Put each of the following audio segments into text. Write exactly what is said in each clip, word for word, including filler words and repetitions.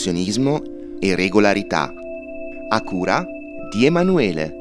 escursionismo e regolarità, a cura di Emanuele.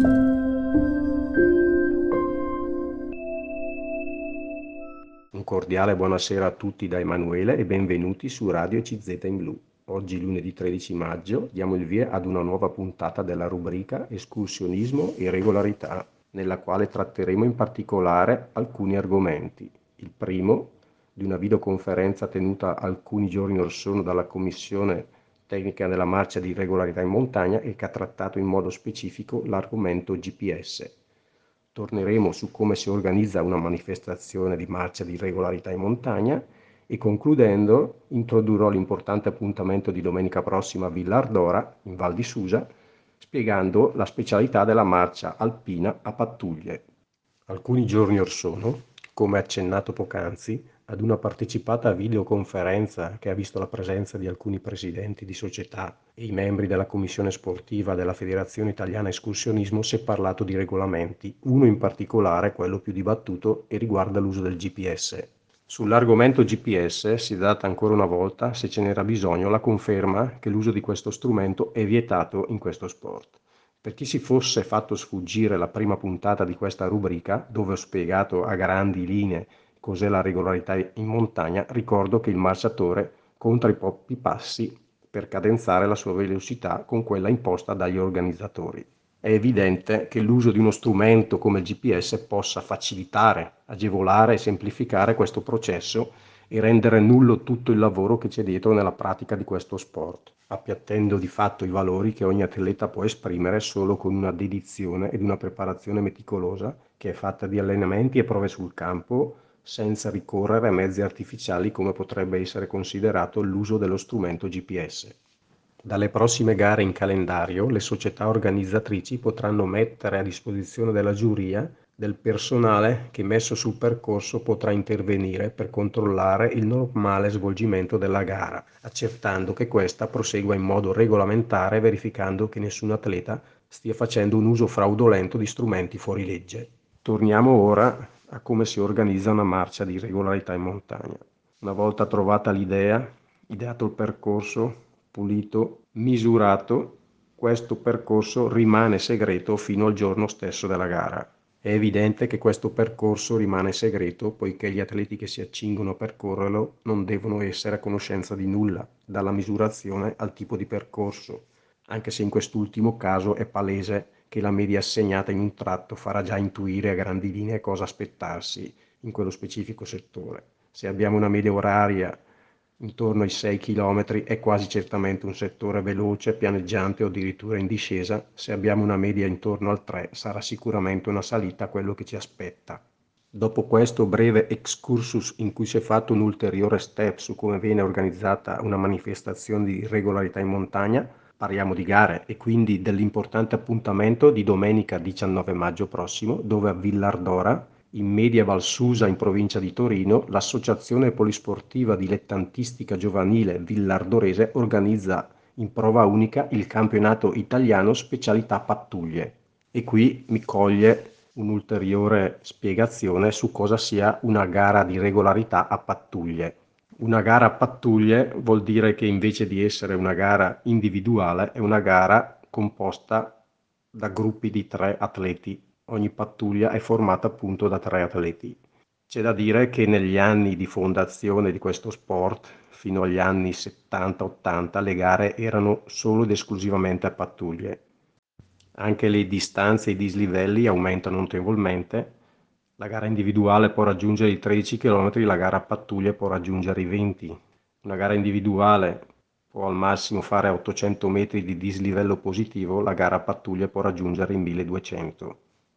Un cordiale buonasera a tutti da Emanuele e benvenuti su Radio E C Z in Blu. Oggi lunedì tredici maggio diamo il via ad una nuova puntata della rubrica Escursionismo e regolarità, nella quale tratteremo in particolare alcuni argomenti. Il primo, di una videoconferenza tenuta alcuni giorni or sono dalla Commissione Tecnica della Marcia di Regolarità in Montagna e che ha trattato in modo specifico l'argomento G P S. Torneremo su come si organizza una manifestazione di marcia di regolarità in montagna e concludendo introdurrò l'importante appuntamento di domenica prossima a Villardora, in Val di Susa, spiegando la specialità della marcia alpina a pattuglie. Alcuni giorni or sono, come accennato poc'anzi, ad una partecipata videoconferenza che ha visto la presenza di alcuni presidenti di società e i membri della commissione sportiva della Federazione Italiana Escursionismo, si è parlato di regolamenti, uno in particolare, quello più dibattuto, e riguarda l'uso del G P S. Sull'argomento G P S si è data ancora una volta, se ce n'era bisogno, la conferma che l'uso di questo strumento è vietato in questo sport. Per chi si fosse fatto sfuggire la prima puntata di questa rubrica, dove ho spiegato a grandi linee cos'è la regolarità in montagna, ricordo che il marciatore conta i propri passi per cadenzare la sua velocità con quella imposta dagli organizzatori. È evidente che l'uso di uno strumento come il G P S possa facilitare, agevolare e semplificare questo processo e rendere nullo tutto il lavoro che c'è dietro nella pratica di questo sport, appiattendo di fatto i valori che ogni atleta può esprimere solo con una dedizione ed una preparazione meticolosa che è fatta di allenamenti e prove sul campo, senza ricorrere a mezzi artificiali come potrebbe essere considerato l'uso dello strumento G P S. Dalle prossime gare in calendario, le società organizzatrici potranno mettere a disposizione della giuria del personale che, messo sul percorso, potrà intervenire per controllare il normale svolgimento della gara, accertando che questa prosegua in modo regolamentare, verificando che nessun atleta stia facendo un uso fraudolento di strumenti fuori legge. Torniamo ora a come si organizza una marcia di regolarità in montagna. Una volta trovata l'idea, ideato il percorso, pulito, misurato, questo percorso rimane segreto fino al giorno stesso della gara. È evidente che questo percorso rimane segreto poiché gli atleti che si accingono a percorrerlo non devono essere a conoscenza di nulla, dalla misurazione al tipo di percorso, anche se in quest'ultimo caso è palese che la media assegnata in un tratto farà già intuire a grandi linee cosa aspettarsi in quello specifico settore. Se abbiamo una media oraria intorno ai sei chilometri è quasi certamente un settore veloce, pianeggiante o addirittura in discesa. Se abbiamo una media intorno al tre sarà sicuramente una salita quello che ci aspetta. Dopo questo breve excursus in cui si è fatto un ulteriore step su come viene organizzata una manifestazione di regolarità in montagna, parliamo di gare e quindi dell'importante appuntamento di domenica diciannove maggio prossimo, dove a Villardora, in Media Val Susa in provincia di Torino, l'associazione polisportiva dilettantistica giovanile villardorese organizza in prova unica il campionato italiano specialità pattuglie. E qui mi coglie un'ulteriore spiegazione su cosa sia una gara di regolarità a pattuglie. Una gara a pattuglie vuol dire che invece di essere una gara individuale è una gara composta da gruppi di tre atleti. Ogni pattuglia è formata appunto da tre atleti. C'è da dire che negli anni di fondazione di questo sport, fino agli anni settanta ottanta, le gare erano solo ed esclusivamente a pattuglie. Anche le distanze e i dislivelli aumentano notevolmente. La gara individuale può raggiungere i tredici chilometri, la gara a pattuglie può raggiungere i venti. Una gara individuale può al massimo fare ottocento metri di dislivello positivo, la gara a pattuglie può raggiungere i milleduecento.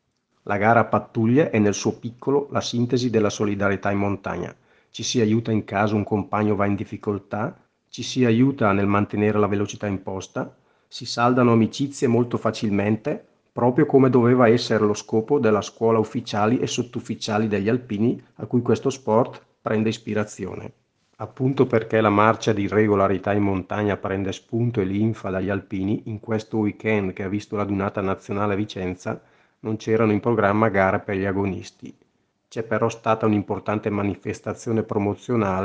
La gara a pattuglie è nel suo piccolo la sintesi della solidarietà in montagna. Ci si aiuta in caso un compagno va in difficoltà, ci si aiuta nel mantenere la velocità imposta, si saldano amicizie molto facilmente, proprio come doveva essere lo scopo della scuola ufficiali e sottufficiali degli alpini a cui questo sport prende ispirazione. Appunto perché la marcia di regolarità in montagna prende spunto e linfa dagli alpini, in questo weekend che ha visto la Dunata Nazionale a Vicenza non c'erano in programma gare per gli agonisti. C'è però stata un'importante manifestazione promozionale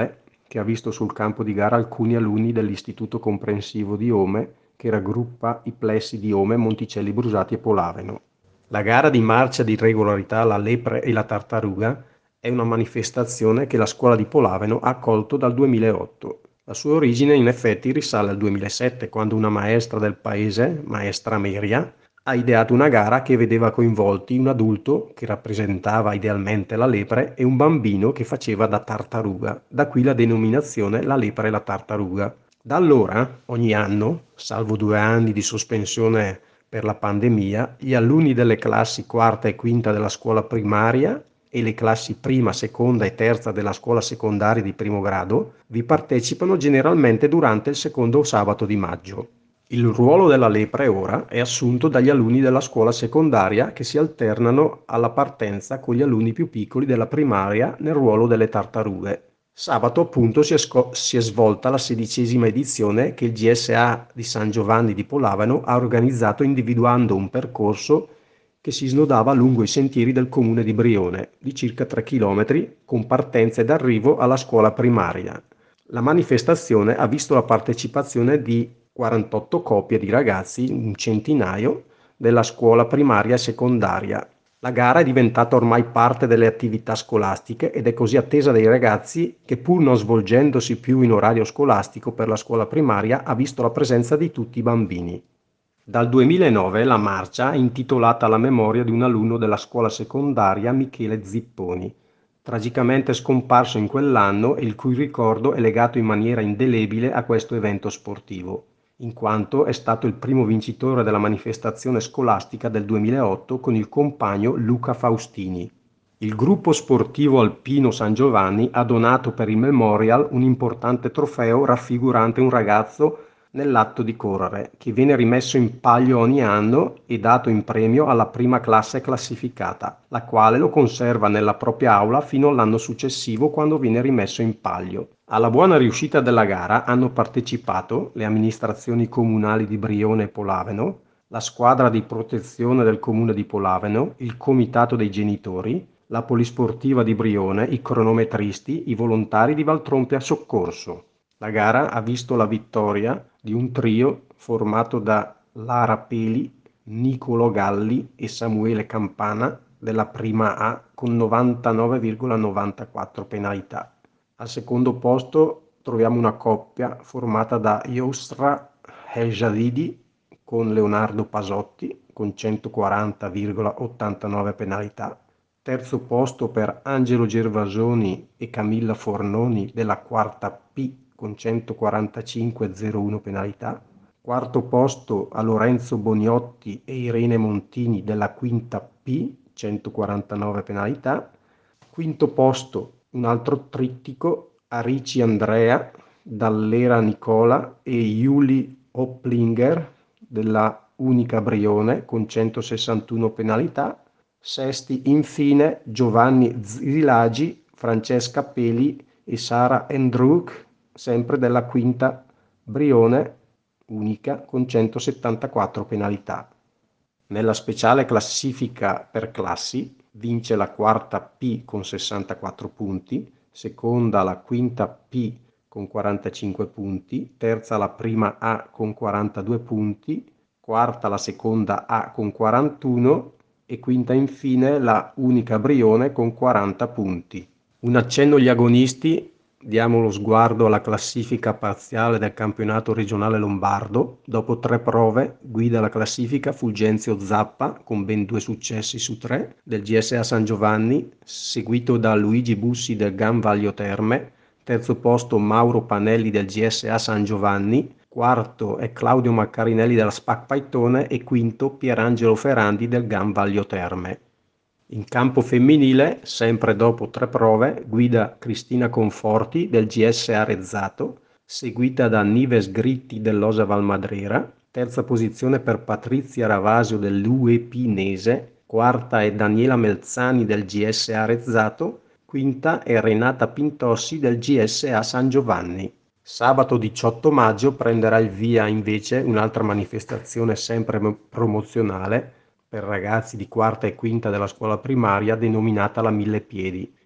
che ha visto sul campo di gara alcuni alunni dell'Istituto Comprensivo di Ome, che raggruppa i plessi di Ome, Monticelli Brusati e Polaveno. La gara di marcia di regolarità alla lepre e la tartaruga è una manifestazione che la scuola di Polaveno ha accolto dal duemilaotto. La sua origine in effetti risale al duemilasette, quando una maestra del paese, maestra Meria, ha ideato una gara che vedeva coinvolti un adulto che rappresentava idealmente la lepre e un bambino che faceva da tartaruga, da qui la denominazione la lepre e la tartaruga. Da allora, ogni anno, salvo due anni di sospensione per la pandemia, gli alunni delle classi quarta e quinta della scuola primaria e le classi prima, seconda e terza della scuola secondaria di primo grado vi partecipano generalmente durante il secondo sabato di maggio. Il ruolo della lepre ora è assunto dagli alunni della scuola secondaria che si alternano alla partenza con gli alunni più piccoli della primaria nel ruolo delle tartarughe. Sabato appunto si è, sco- si è svolta la sedicesima edizione che il G S A di San Giovanni di Polaveno ha organizzato individuando un percorso che si snodava lungo i sentieri del comune di Brione, di circa tre chilometri, con partenza ed arrivo alla scuola primaria. La manifestazione ha visto la partecipazione di quarantotto coppie di ragazzi, un centinaio, della scuola primaria e secondaria. La gara è diventata ormai parte delle attività scolastiche ed è così attesa dai ragazzi che, pur non svolgendosi più in orario scolastico per la scuola primaria, ha visto la presenza di tutti i bambini. Dal duemilanove la marcia è intitolata alla memoria di un alunno della scuola secondaria, Michele Zipponi, tragicamente scomparso in quell'anno e il cui ricordo è legato in maniera indelebile a questo evento sportivo, in quanto è stato il primo vincitore della manifestazione scolastica del duemilaotto con il compagno Luca Faustini. Il gruppo sportivo alpino San Giovanni ha donato per il Memorial un importante trofeo raffigurante un ragazzo nell'atto di correre, che viene rimesso in palio ogni anno e dato in premio alla prima classe classificata, la quale lo conserva nella propria aula fino all'anno successivo, quando viene rimesso in palio. Alla buona riuscita della gara hanno partecipato le amministrazioni comunali di Brione e Polaveno, la squadra di protezione del comune di Polaveno, il comitato dei genitori, la polisportiva di Brione, i cronometristi, i volontari di Valtrompia Soccorso. La gara ha visto la vittoria di un trio formato da Lara Peli, Nicolo Galli e Samuele Campana della prima A con novantanove virgola novantaquattro penalità. Al secondo posto troviamo una coppia formata da Yusra Hejadidi con Leonardo Pasotti con centoquaranta virgola ottantanove penalità. Terzo posto per Angelo Gervasoni e Camilla Fornoni della quarta P con centoquarantacinque virgola zero uno penalità. Quarto posto a Lorenzo Boniotti e Irene Montini della quinta P, centoquarantanove penalità. Quinto posto un altro trittico a Ricci Andrea, Dall'Era Nicola e Juli Hopplinger della Unica Brione con centosessantuno penalità. Sesti infine Giovanni Zilagi, Francesca Peli e Sara Endruk, sempre della quinta Brione Unica con centosettantaquattro penalità. Nella speciale classifica per classi vince la quarta P con sessantaquattro punti, seconda la quinta P con quarantacinque punti, terza la prima A con quarantadue punti, quarta la seconda A con quarantuno e quinta infine la Unica Brione con quaranta punti. Un accenno agli agonisti. Diamo lo sguardo alla classifica parziale del campionato regionale lombardo. Dopo tre prove guida la classifica Fulgenzio Zappa con ben due successi su tre del G S A San Giovanni, seguito da Luigi Bussi del GAM Vaglio Terme, terzo posto Mauro Panelli del G S A San Giovanni, quarto è Claudio Maccarinelli della SPAC Paitone e quinto Pierangelo Ferrandi del GAM Vaglio Terme. In campo femminile, sempre dopo tre prove, guida Cristina Conforti del G S A Rezzato, seguita da Nives Gritti dell'Osa Valmadrera, terza posizione per Patrizia Ravasio dell'U E P Nese, quarta è Daniela Melzani del G S A Rezzato, quinta è Renata Pintossi del G S A San Giovanni. Sabato diciotto maggio prenderà il via invece un'altra manifestazione sempre promozionale per ragazzi di quarta e quinta della scuola primaria denominata la Mille Piedi,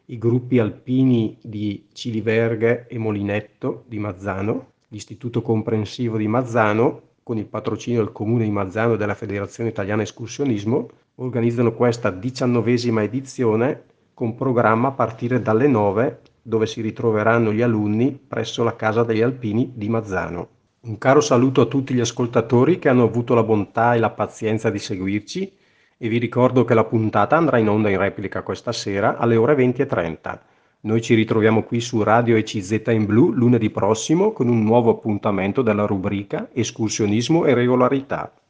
i gruppi alpini di Ciliverghe e Molinetto di Mazzano, l'Istituto Comprensivo di Mazzano, con il patrocinio del Comune di Mazzano e della Federazione Italiana Escursionismo, organizzano questa diciannovesima edizione con programma a partire dalle nove, dove si ritroveranno gli alunni presso la Casa degli Alpini di Mazzano. Un caro saluto a tutti gli ascoltatori che hanno avuto la bontà e la pazienza di seguirci e vi ricordo che la puntata andrà in onda in replica questa sera alle ore venti e trenta. Noi ci ritroviamo qui su Radio E C Z in Blu lunedì prossimo con un nuovo appuntamento della rubrica Escursionismo e regolarità.